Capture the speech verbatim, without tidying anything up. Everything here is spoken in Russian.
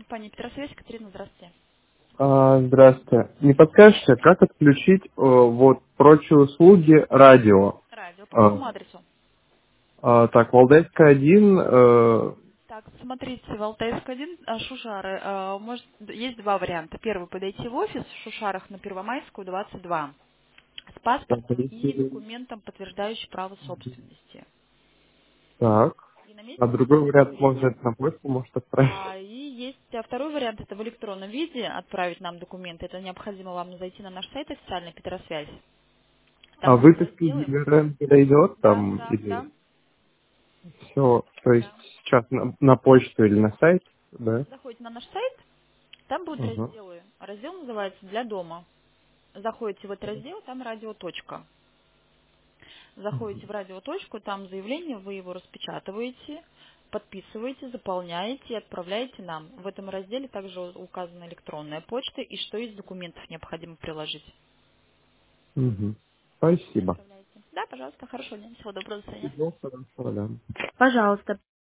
компания Петросвязь. Катерина, здравствуйте. А, здравствуйте. Не подскажете, как отключить э, вот прочие услуги радио? Радио. По А, какому адресу? а, так, Валдайская один. э, Так, смотрите, в Алтайск один, а, Шушары. а, Может, есть два варианта. Первый — подойти в офис в Шушарах на Первомайскую, двадцать два. С так, паспортом и если- документом, подтверждающим право собственности. так. И на месте А другой забрать вариант, документы. может, на почту может отправить. А, и есть а, второй вариант — это в электронном виде отправить нам документы. Это необходимо вам зайти на наш сайт официальный Петросвязь. Там А есть выписка разделы. ЕРН перейдет Да, там да, или да, все, то есть да. сейчас на, на почту или на сайт, да? Заходите на наш сайт. Там будут Угу. разделы. Раздел называется «Для дома». Заходите в этот раздел, там радиоточка. Заходите в радиоточку, там заявление, вы его распечатываете, подписываете, заполняете и отправляете нам. В этом разделе также указана электронная почта и что из документов необходимо приложить. Угу. И Спасибо. отправляете. Да, пожалуйста, хорошего дня. Всего доброго, до свидания. Всего хорошего, да. Пожалуйста.